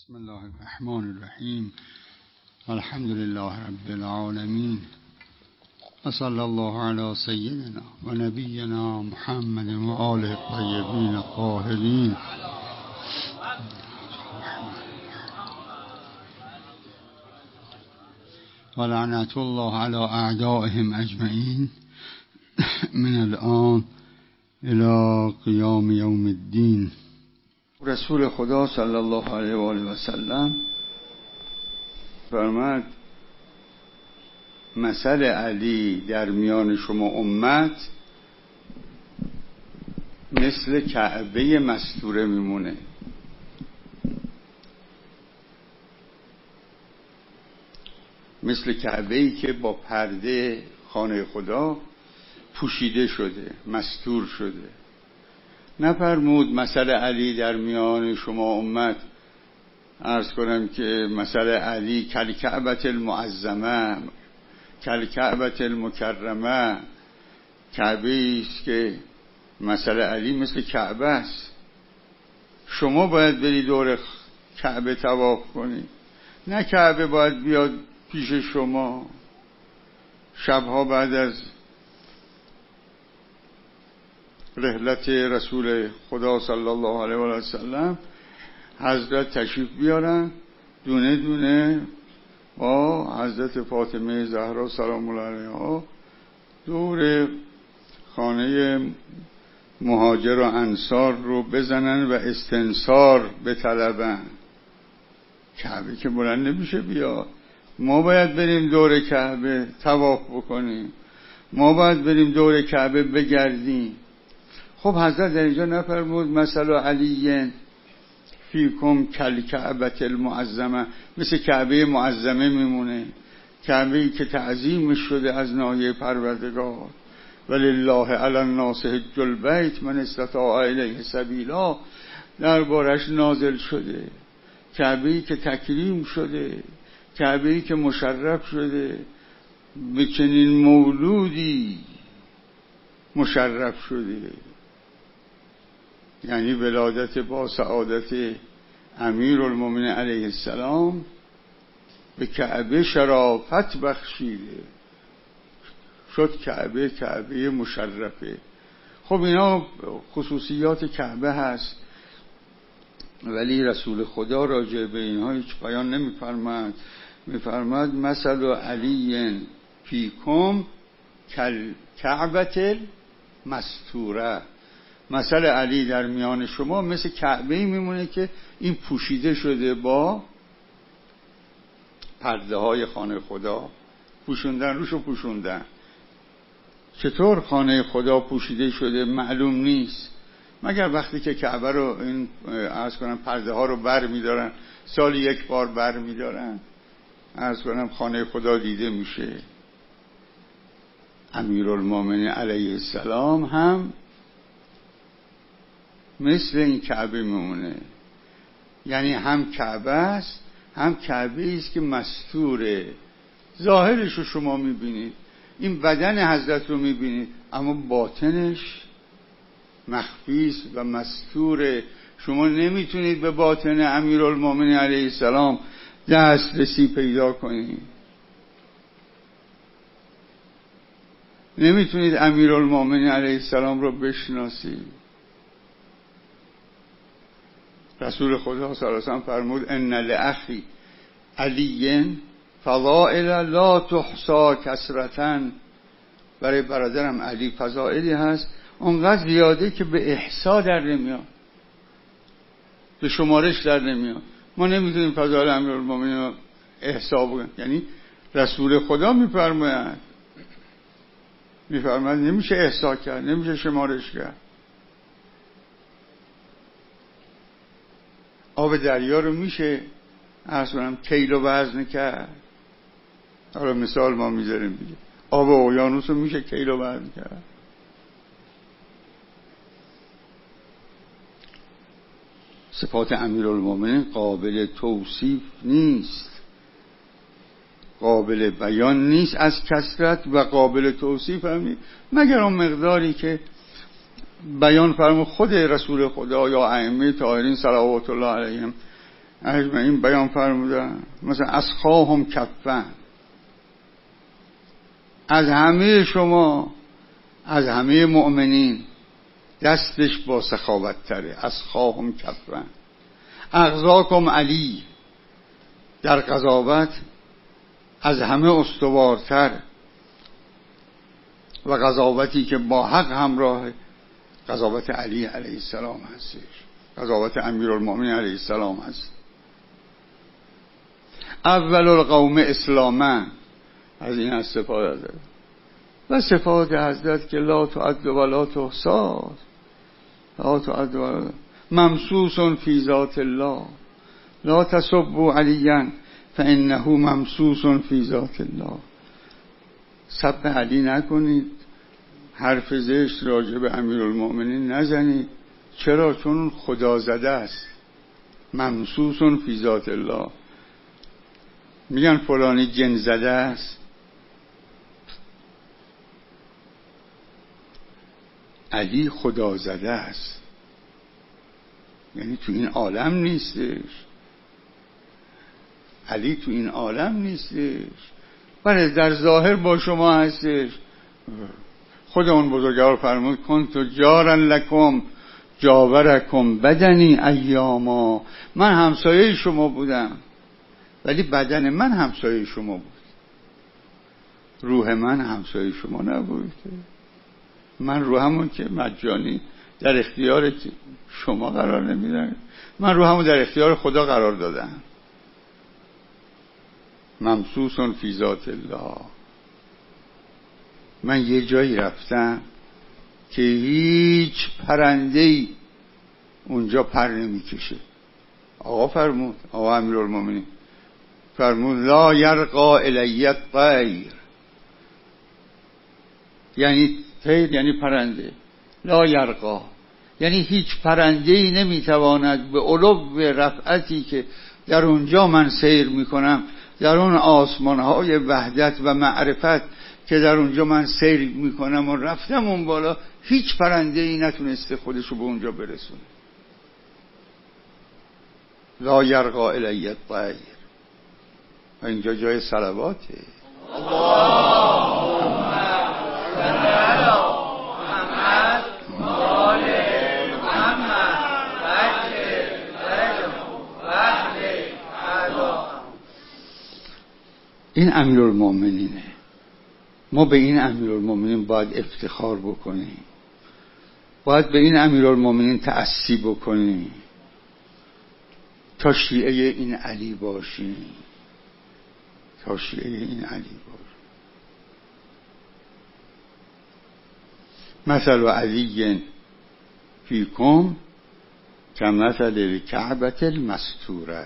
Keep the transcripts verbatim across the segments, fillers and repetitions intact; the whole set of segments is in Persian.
بسم الله الرحمن الرحیم. الحمد لله رب العالمین و صلی الله علی سیدنا و نبینا محمد و آله الطیبین الطاهرین. و لعنت الله علی اعدائهم اجمعین من الان الى قیام یوم الدین. رسول خدا صلی الله علیه و آله و سلم فرمود مثل علی در میان شما امت مثل کعبه مستوره میمونه. مثل کعبه‌ای که با پرده خانه خدا پوشیده شده، مستور شده. نفرمود مثل علی در میان شما امت، عرض کنم که مثل علی کالکعبة المعظمه، کالکعبة المکرمه، کعبه است که مثل علی مثل کعبه است. شما باید بری دور کعبه طواف کنی، نه کعبه باید بیاد پیش شما. شبها بعد از رحلت رسول خدا صلی الله علیه و سلم حضرت تشریف بیارن دونه دونه با حضرت فاطمه زهرا سلام الله علیها دور خانه مهاجر و انصار رو بزنن و استنصار بطلبن. کعبه که بلند نمیشه بیاد. ما باید بریم دور کعبه طواف بکنیم، ما باید بریم دور کعبه بگردیم. خب حضرت در اینجا نفرمود مثل علی فیکم کالکعبة المعظمه، مثل کعبه معظمه میمونه، کعبه‌ای که تعظیم شده از ناحیه پروردگار. ولله علی الناس حج البیت من استطاع الیه سبیلا دربارش نازل شده. کعبه‌ای که تکریم شده، کعبه‌ای که مشرف شده، به چنین مولودی مشرف شده. یعنی ولادت با سعادت امیرالمومنین علیه السلام به کعبه شرافت بخشیده شد. کعبه کعبه مشرفه. خب اینا خصوصیات کعبه هست، ولی رسول خدا راجع به اینها هیچ بیان نمی‌فرماد. می‌فرماد مثل علی فیکم کالکعبة المستوره، مثل علی در میان شما مثل کعبه‌ای میمونه که این پوشیده شده با پرده های خانه خدا. پوشوندن روشو پوشوندن. چطور خانه خدا پوشیده شده معلوم نیست، مگر وقتی که کعبه رو این عرض کنم پرده ها رو بر میدارن، سال یک بار بر میدارن، عرض کنم خانه خدا دیده میشه. امیرالمومنین علیه السلام هم مثل این کعبه میمونه. یعنی هم کعبه است، هم کعبه است که مستوره. ظاهرش رو شما میبینید، این بدن حضرت رو میبینید، اما باطنش مخفی است و مستوره. شما نمیتونید به باطن امیرالمومنین علیه السلام دسترسی پیدا کنید. نمیتونید امیرالمومنین علیه السلام رو بشناسید. رسول خدا صلی الله علیه و سلم فرمود ان لاخی علی فضائل لا تحصى کثرة. برای برادرم علی فضائلی هست اونقدر زیاده که به احصا در نمیاد، به شمارش در نمیاد. ما نمیتونیم فضائل امیرالمومنین رو احصا بکنیم. یعنی رسول خدا میفرماید میفرماید نمیشه احصا کرد، نمیشه شمارش کرد. آب دریا رو میشه اصلا کیل و وزن کرد. حالا مثال ما میذاریم دیگه. آب اقیانوس رو میشه کیل و وزن کرد. صفات امیرالمومنین قابل توصیف نیست، قابل بیان نیست از کثرت، و قابل توصیف هم نیست مگر اون مقداری که بیان فرمود خود رسول خدا یا ائمه طاهرین صلوات الله علیهم اجمعین بیان فرمودن. مثلا اسخاهم کفن، از همه شما، از همه مؤمنین دستش با سخاوت تره. اسخاهم کفن. اغزاکم علی، در قضاوت از همه استوارتر و قضاوتی که با حق همراه قضاوت علی علیه السلام هستش، قضاوت امیرالمومنین علیه السلام هست. اول القوم اسلاما، از این استفاده داره. و صفات حضرت که لا تعد و لا تحصی، لا تعد و لا، ممسوس فی ذات الله، لا تسبوا علیا فانه ممسوس فی ذات الله. سب علی نکنید، حرف زشت راجع به امیرالمومنین نزنید. چرا؟ چون خدا زده است، ممسوس فی ذات الله. میگن فلانی جن زده است، علی خدا زده است، یعنی تو این عالم نیستش. علی تو این عالم نیستش، بله در ظاهر با شما هستش. خود اون بزرگوار فرمود کنت جارا لکم جاورکم بدنی ایاما، من همسایه شما بودم ولی بدن من همسایه شما بود، روح من همسایه شما نبود. من روحمون که مجانی در اختیار شما قرار نمیدم، من روحمون در اختیار خدا قرار دادم. ممسوس فی ذات الله. من یه جایی رفتم که هیچ پرنده‌ای اونجا پر نمیکشه. آقا فرمود، آقا امیرالمومنین فرمود لا یرقا الی الطیر، یعنی طیر یعنی پرنده، لا یرقا یعنی هیچ پرنده‌ای نمیتواند به علو رفعتی که در اونجا من سیر میکنم، در اون آسمان‌های وحدت و معرفت که در اونجا من سیر میکنم و رفتم اون بالا، هیچ پرنده‌ای نتونسته خودشو به اونجا برسونه. لا یرقا الی الطیر. و اینجا جای صلواته. اللهم صل علی محمد و آل محمد این امیرالمومنینه. ما به این امیرالمومنین باید افتخار بکنیم، باید به این امیرالمومنین تأسی بکنیم تا شیعه این علی باشیم، تا شیعه این علی باشیم. مثل علی فیکم کمثل الکعبة المستوره.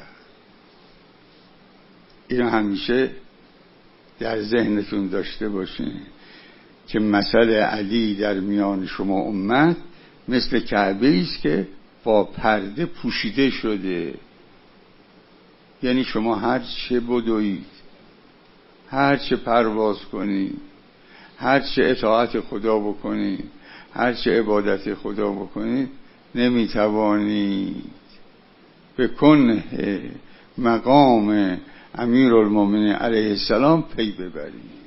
اینو همیشه در ذهنتون داشته باشین که مثل علی در میان شما امت مثل کعبه است که با پرده پوشیده شده. یعنی شما هر چه بدوید، هر چه پرواز کنید، هر چه اطاعت خدا بکنید، هر چه عبادت خدا بکنید، نمیتوانید به کنه مقام امیرالمومنین علیه السلام پی ببرید.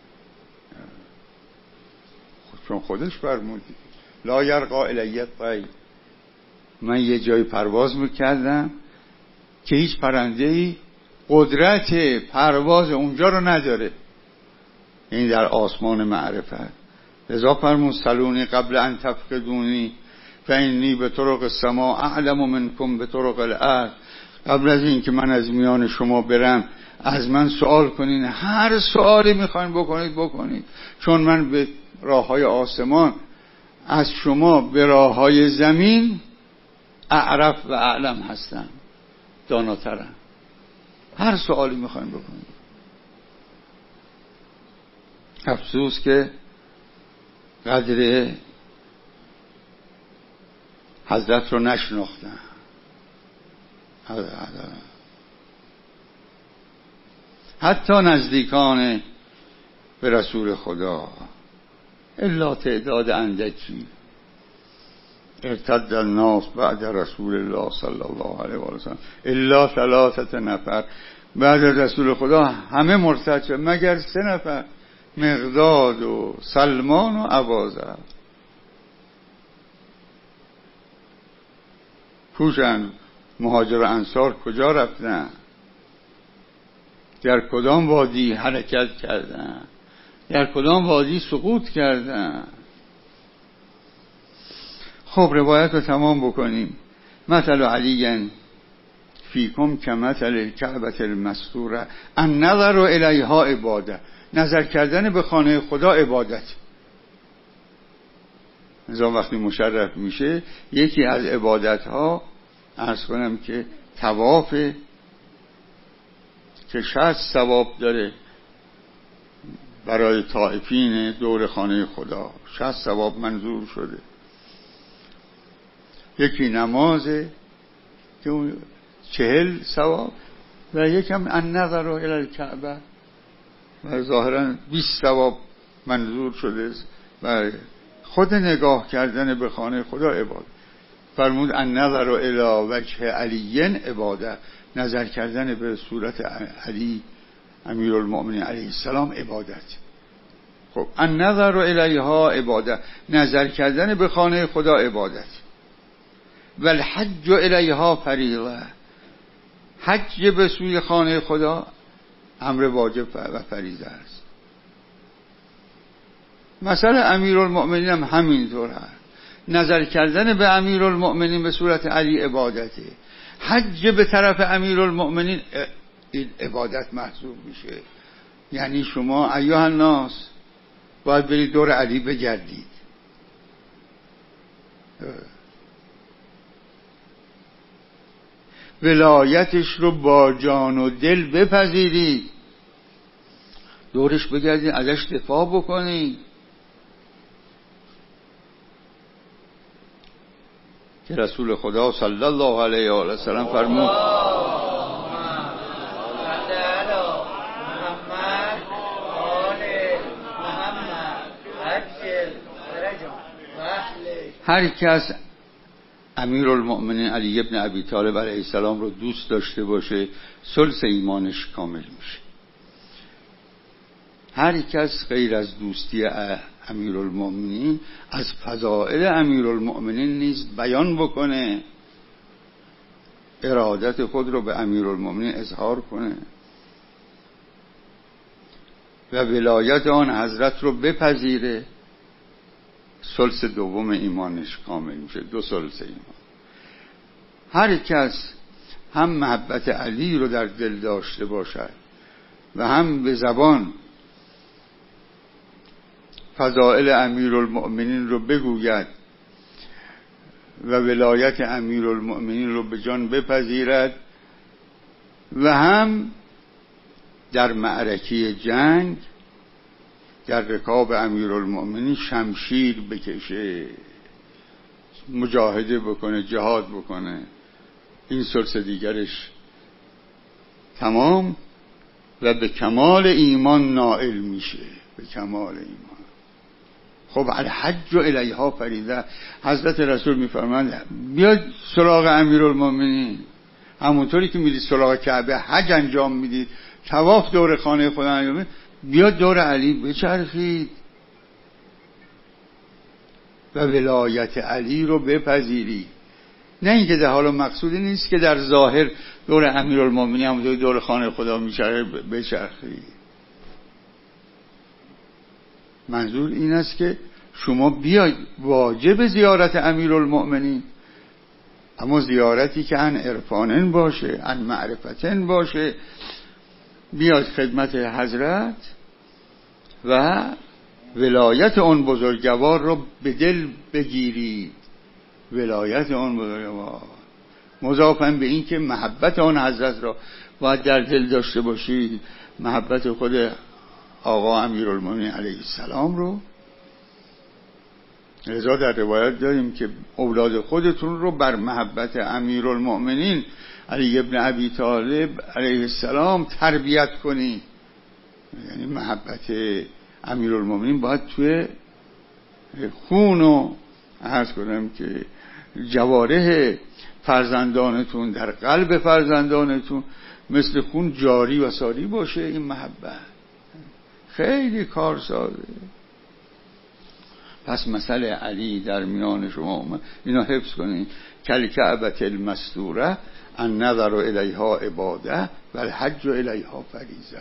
چون خودش فرمود لا یرقا الی الطیر. من یه جای پرواز میکردم که هیچ پرنده‌ای قدرت پرواز اونجا رو نداره، این در آسمان معرفت. لذا فرمود سلونی قبل ان تفقدونی فانی به طرق السما اعلم منکم به طرق الارض. قبل از این که من از میان شما برم از من سوال کنین، هر سوالی میخواین بکنید بکنید، چون من به راه های آسمان از شما به راه های زمین اعرف و اعلم هستم، داناترم. هر سوالی میخواین بکنید. افسوس که قدر حضرت رو نشناختم. حتی نزدیکان به رسول خدا الا تعداد اندکی ارتد الناس بعد رسول الله صلی الله علیه و سلم الا ثلاثه نفر، بعد از رسول خدا همه مرتد شد مگر سه نفر، مقداد و سلمان و ابوذر. پوشن مهاجر و انصار کجا رفتن؟ در کدام وادی حرکت کردن؟ در کدام وادی سقوط کردن؟ خب روایت رو تمام بکنیم. مثل علی فیکم کمثل کعبة المستوره النظر الیها عباده، نظر کردن به خانه خدا عبادت. مثلا وقتی مشرف میشه یکی از عبادت ها عرض کنم که طواف، که شصت ثواب داره برای طائفین دور خانه خدا، شصت ثواب منظور شده. یکی نمازه که اون چهل ثواب و یکم النظر الی الکعبه و ظاهرا بیست ثواب منظور شده و خود نگاه کردن به خانه خدا عبادت. فرمود النظر الی وجه علی عباده، نظر کردن به صورت علی امیرالمؤمنین علیه السلام عبادت. خب النظر الیها عباده، نظر کردن به خانه خدا عبادت. و الحج الیها فریضه، حج به سوی خانه خدا امر واجب و فریضه است. مثلا امیرالمؤمنین هم همینطور هست، نظر کردن به امیرالمؤمنین به صورت علی عبادته، حج به طرف امیرالمؤمنین عبادت محسوب میشه. یعنی شما ایها الناس باید برید دور علی بگردید، ولایتش رو با جان و دل بپذیرید، دورش بگردید، ازش دفاع بکنید. که رسول خدا صلی الله علیه و آله سلم فرمود هر کس امیرالمؤمنین علی ابن ابی طالب علیه السلام رو دوست داشته باشه ثلث ایمانش کامل میشه. هر کس غیر از دوستی امیرالمؤمنین از فضائل امیرالمؤمنین نیز بیان بکنه، ارادت خود رو به امیرالمؤمنین اظهار کنه و ولایت آن حضرت رو بپذیره، ثلث دوم ایمانش کامل میشه، دو ثلث ایمان. هر کس هم محبت علی رو در دل داشته باشد و هم به زبان فضائل امیرالمؤمنین رو بگوید و ولایت امیرالمؤمنین رو به جان بپذیرد و هم در معرکه جنگ در رکاب امیرالمؤمنین شمشیر بکشه، مجاهده بکنه، جهاد بکنه، این ثلث دیگرش تمام و به کمال ایمان نائل میشه، به کمال ایمان. خب الحج الیها فریضه، حضرت رسول میفرمایند بیاد سراغ امیرالمؤمنین، همونطوری که میرید سراغ کعبه حج انجام میدید، طواف دور خانه خدا انجام میدید، بیاد دور علی بچرخید و ولایت علی رو بپذیرید. نه اینکه در حال مقصودی نیست که در ظاهر دور امیرالمؤمنین همونطوری دور خانه خدا میچرخه بچرخید. منظور این است که شما بیاید، واجب زیارت امیرالمؤمنین، اما زیارتی که عن عرفانن باشه، عن معرفتن باشه، بیاید خدمت حضرت و ولایت اون بزرگوار رو به دل بگیرید. ولایت اون بزرگوار مضافاً به این که محبت اون حضرت را باید در دل داشته باشید، محبت خود آقا امیرالمؤمنین علیه السلام رو. لذا در روایت داریم که اولاد خودتون رو بر محبت امیرالمؤمنین علی ابن ابی طالب علیه السلام تربیت کنید. یعنی محبت امیرالمؤمنین باید توی خون و عرض کنم که جوارح فرزندانتون در قلب فرزندانتون مثل خون جاری و ساری باشه. این محبت خیلی کار ساده. پس مثل علی در میان شما، اینا حفظ کنید. کل کعبة المستوره ان نظر الیها عباده و الحج الیها فریضه.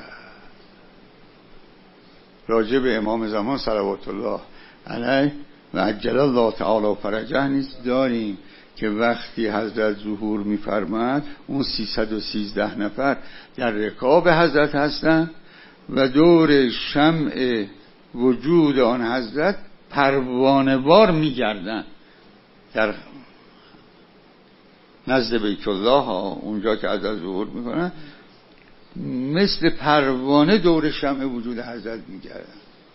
راجع به امام زمان صلوات الله علیه و عجل الله تعالی فرجه نیست داریم که وقتی حضرت ظهور می‌فرماد اون سیصد و سیزده نفر در رکاب حضرت هستند و دور شمع وجود آن حضرت پروانه‌وار می‌گردند در نزد بیت الله ها، اونجا که حضرت ظهور میکنن مثل پروانه دور شمع وجود حضرت میگردن.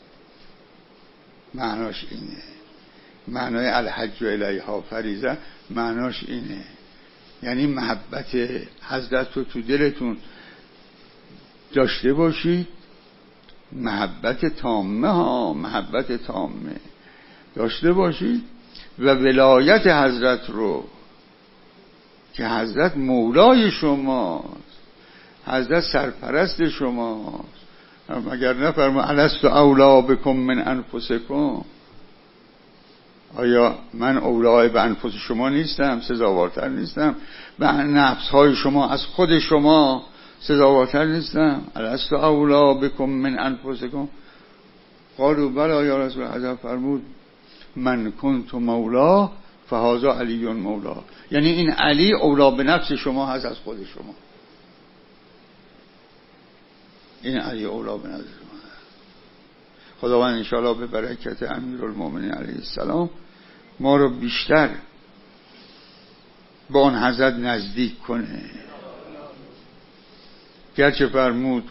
معناش اینه. معنای الحج الیها فریضه معناش اینه، یعنی محبت حضرت رو تو دلتون داشته باشید. محبت تامه ها، محبت تامه داشته باشید و ولایت حضرت رو که حضرت مولای شماست، حضرت سرپرست شماست. مگر نفرما الست اولا بکم من انفسکم؟ آیا من اولای به انفس شما نیستم؟ سزاوارتر نیستم؟ به نفس های شما از خود شما سزاوارتر نیستم؟ الست اولا بکم من انفسکم؟ قالوا بلی یا رسول الله. حضرت فرمود من کنت مولا فهذا علی مولا. یعنی این علی اولا به نفس شما هست از خود شما. این علی اولا به نفس شما هست. خداوند انشاءالله به برکت امیرالمومنین علیه السلام ما رو بیشتر با آن حضرت نزدیک کنه. گرچه فرمود،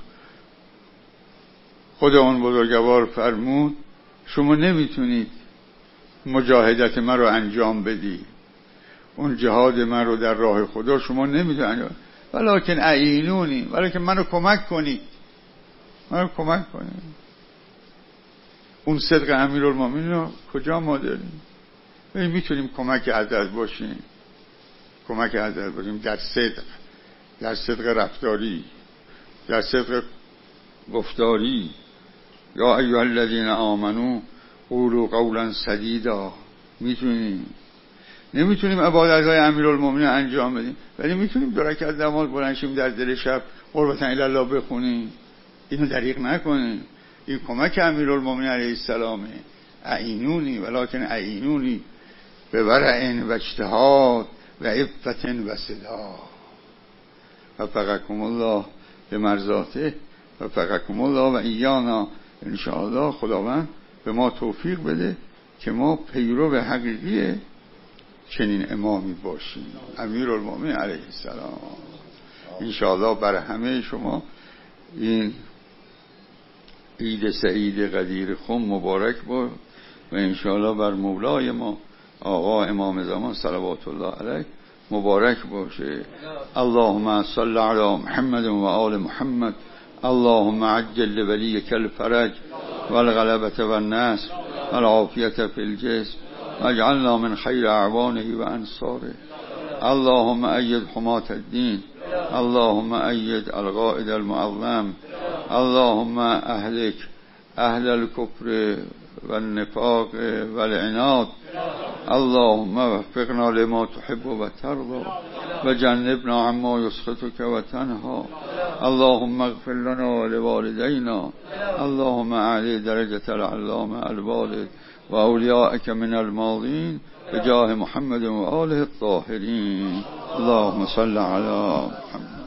خود آن بزرگوار فرمود شما نمیتونید مجاهدت من رو انجام بدی، اون جهاد من رو در راه خدا شما نمیتونید انجام، ولکن اعینونی، ولکن منو کمک کنید، منو کمک کنید. اون صدق امیرالمومنین رو کجا ما داریم؟ میتونیم کمک حضرت باشیم، کمک حضرت باشیم در صدق، در صدق رفتاری، در صدق گفتاری. یا ایها الذین آمنو قولوا قولا سدیدا. میتونیم. نمیتونیم عبادت‌های امیرالمومنین انجام بدیم، ولی میتونیم دو رکعت نماز بلند شیم در دل شب قربة الی الله بخونیم. اینو دریغ نکنیم. این کمک امیرالمومنین علیه السلامه. اعینونی ولکن اعینونی به ورع و اجتهاد و عفت و صدا. وفقکم الله به مرضاته، وفقکم الله و ایانا. انشاءالله خداوند به ما توفیق بده که ما پیرو به حقیقی چنین امامی باشیم، امیرالمومنین علیه السلام. انشاءالله بر همه شما این عید سعید قدیر خم مبارک باد و انشاءالله بر مولای ما آقا امام زمان صلوات الله علیه مبارک باشه. اللهم صل علی محمد و آل محمد. اللهم عجل لولیک الفرج والغلبة والنصر والعافیة فی الجسم واجعلنا من خیر اعوانه و انصاره. اللهم أيد حماة الدين. اللهم أيد القائد المعظم. اللهم أهلك أهل الكفر والنفاق والعناد. اللهم وفقنا لما تحب وترضى وجنبنا عما يسخطك وتنهى. اللهم اغفر لنا ولوالدينا. اللهم أعلي درجة العلامة الوالد وأوليائك من الماضين بجاه محمد وآله الطاهرين. اللهم صل على محمد.